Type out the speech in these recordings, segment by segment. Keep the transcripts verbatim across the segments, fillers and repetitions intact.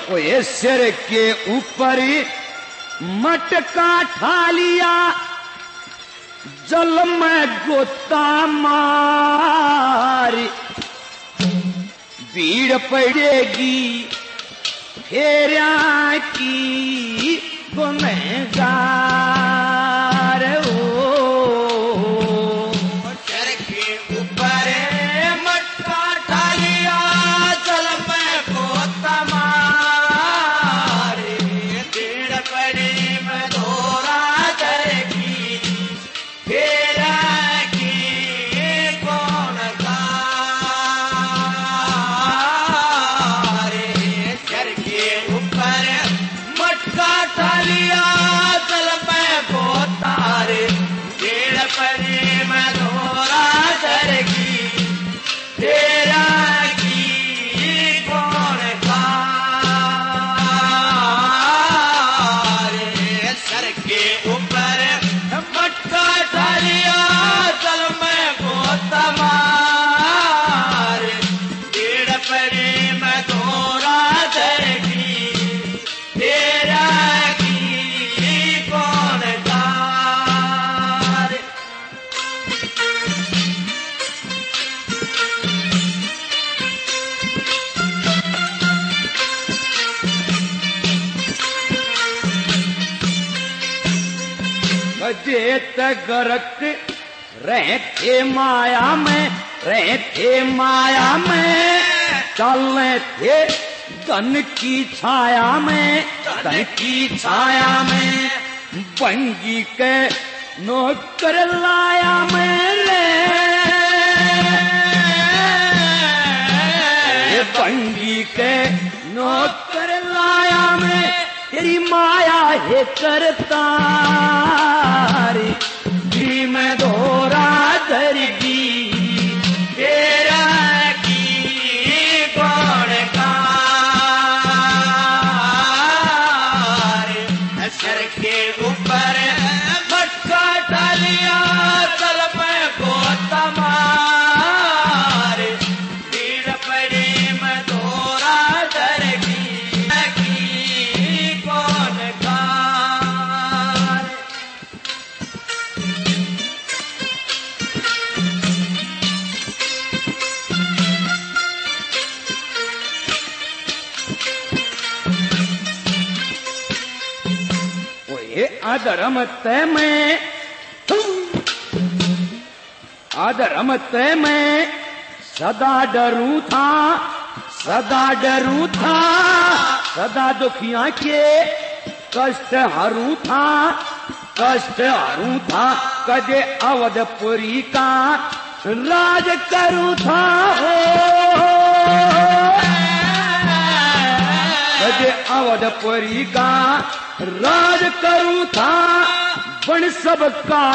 वो ये सिर के ऊपर मटका ठा लिया, जल में गोता मारी, भीड़ पड़ेगी फेरा की गुनहगार। ओ सिर के ऊपर मटका ठा लिया, जल में गोता मारी, भीड़ पड़ी में दौरा करेगी फेरा की कौन गारे। सिर के ऊपर मटका ठा लिया, जल में गोता रे, भीड़ पड़ी में दौरा करेगी फेरा की कौन गारे। सर के ऊपर मटका ठा लिया, जल में गोता मारे, भीड़ पड़ी में दौरा करेगी फेरा की कौन गारे। जेत गरक रहते माया में, रहते माया में, चलने थे धन की छाया में, धन की छाया में, बंगी के नौकर लाया मेरे, बंगी के नौकर लाया में, तेरी माया है करता रे, जी में दोरा धरगी फेरा की कौन गारे। सर के ऊपर मटका ठा लिया, जल में गोता मारे, भीड़ पड़ी में दौरा करेगी की कौन गारे। वो ये अधर्म तय में, अधर्म तय में सदा डरू था, सदा डरू था, सदा दुखिया के कष्ट हरू था, कष्ट हरू था, कदे अवधपुरी का राज करू था, कदे अवधपुरी का राज करू था, बन सबका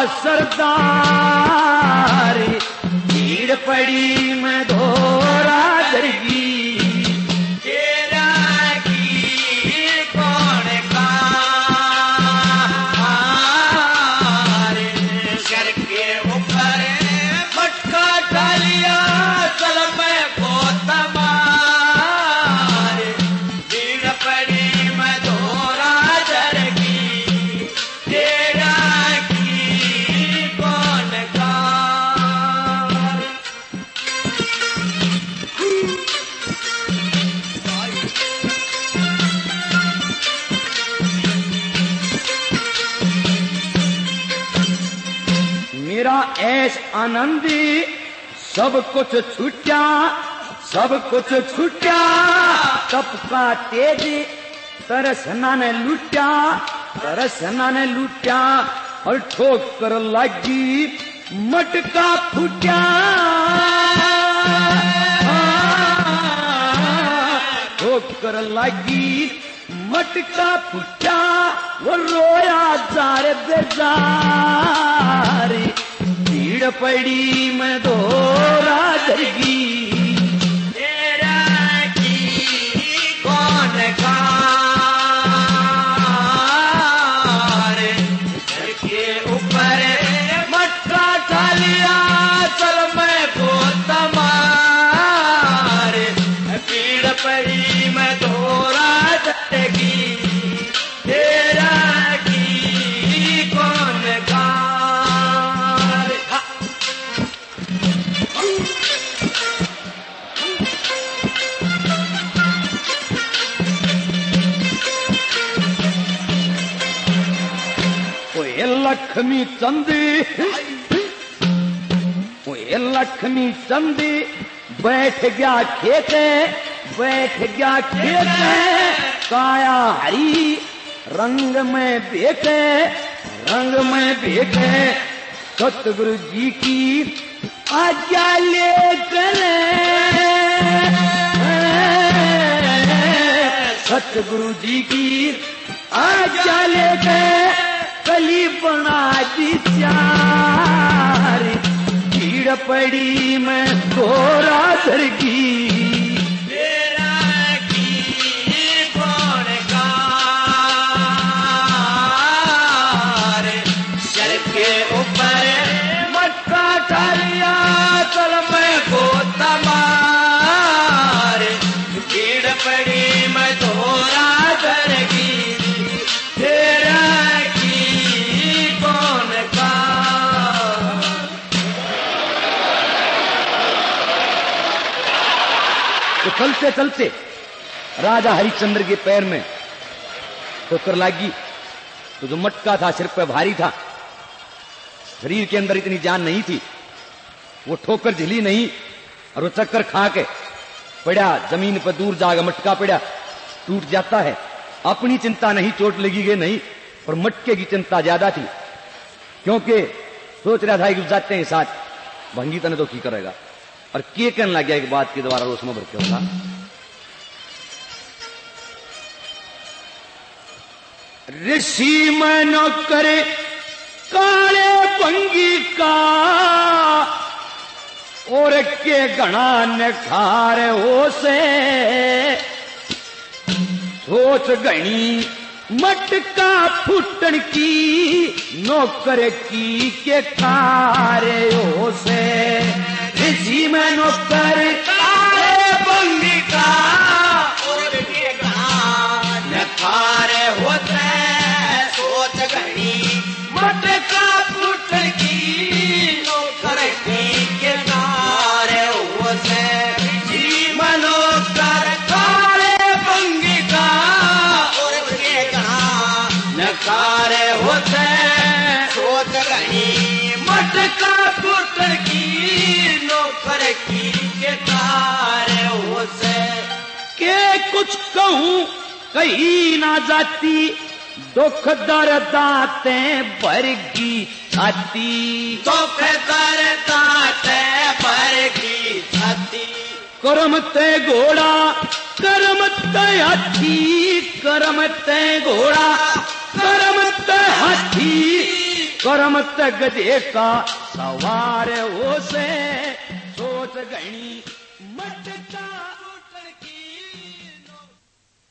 सरदार, भीड़ पड़ी में धोरा दरगी फेरा की कौन गारे। सर के ऊपर मटका ठा लिया, जल में गोता मारे, भीड़ पड़ी में दौरा करेगी फेरा की कौन गारे। मेरा ऐश आनंदी सब कुछ छूटा, सब कुछ छूटा, तप का तेज तरसना ने लूटा, तरसना ने लूटा, और ठोकर लगी मटका फूटा, ठोकर लगी मटका फूटा, वो रोया जार बेजार, भीड़ पड़ी में दोरा दरगी फेरा की कौन गारे। सर के ऊपर मटका ठा लिया, जल में गोता मारे, भीड़ पड़ी में दौरा लक्ष्मी चंद ये लक्ष्मी चंद बैठ गया खेत बैठ गया खेत काया हरी रंग में बेटे रंग में बेटे सतगुरु जी की आज्ञा लेकर सतगुरु जी की आज्ञा लेकर कली बना दी चार भीड़ पड़ी मैं थोड़ा दरगी चलते चलते राजा हरिश्चंद्र के पैर में ठोकर लगी तो जो मटका था सिर पे भारी था शरीर के अंदर इतनी जान नहीं थी वो ठोकर झिली नहीं और वो चक्कर खा के पड़ा जमीन पर दूर जाकर मटका पड़ा टूट जाता है। अपनी चिंता नहीं चोट लगी गई नहीं पर मटके की चिंता ज्यादा थी क्योंकि सोच रहा था कि जाते हैं साथ भंगी तने तो की करेगा और के कहने लग गया एक बात के द्वारा रोशमा भर के होगा ऋषि में न करे काले भंगी का और के गणा न खार हो से सोच गणी मटका फुटन की नौकर की के खारे हो से ऋषि में नौकर काले भंगी का और के गान खारे होते सोच गणी मटका फुटन की नौकर की के खारे होते ऋषि में नौकर काले भंगी का और के गान खारे होते सोच गणी मटका फुटन की नौकर की के तारे हो से के कुछ कहूं कहीं ना जाती दुख दर्दाते भरगी छाती दुख दर्दाते भरगी छाती कर्म ते घोड़ा कर्म ते हाथी कर्म ते घोड़ा कर्म ते हाथी कर्म ते गधे का सवार हो से सोच गणी मटका